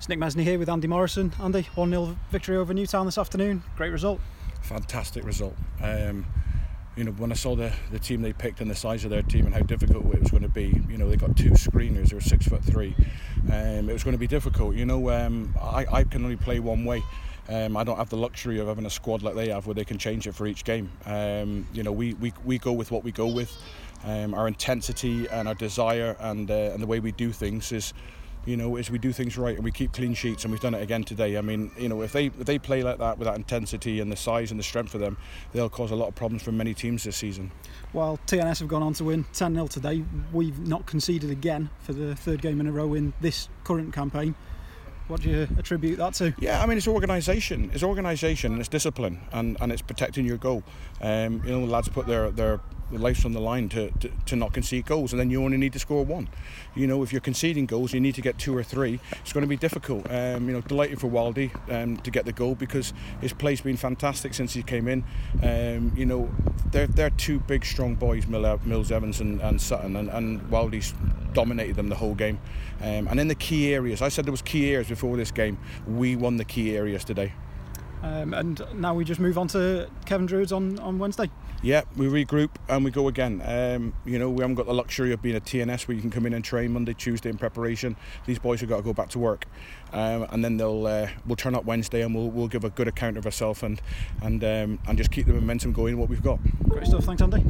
It's Nick Mesney here with Andy Morrison. Andy, 1-0 victory over Newtown this afternoon. Great result. Fantastic result. When I saw the team they picked and the size of their team and how difficult it was going to be, they got two screeners who were 6'3". It was going to be difficult. I can only play one way. I don't have the luxury of having a squad like they have where they can change it for each game. We go with what we go with. Our intensity and our desire and the way we do things is we do things right and we keep clean sheets, and we've done it again today. I mean, if they play like that with that intensity and the size and the strength of them, they'll cause a lot of problems for many teams this season. While TNS have gone on to win 10-0 today, we've not conceded again for the third game in a row in this current campaign. What do you attribute that to? Yeah, I mean, it's organisation. It's organisation and it's discipline and it's protecting your goal. The lads put their lives on the line to not concede goals, and then you only need to score one. If you're conceding goals, you need to get 2 or 3. It's going to be difficult. Delighted for Waldy to get the goal because his play's been fantastic since he came in. They're two big, strong boys, Mills Evans and Sutton, and Waldy's dominated them the whole game. And in the key areas, I said there was key areas before this game. We won the key areas today. And now we just move on to Kevin Druids on Wednesday. Yeah, we regroup and we go again. We haven't got the luxury of being a TNS where you can come in and train Monday, Tuesday in preparation. These boys have got to go back to work, and then we'll turn up Wednesday and we'll give a good account of ourselves and just keep the momentum going. What we've got. Great stuff. Thanks, Andy.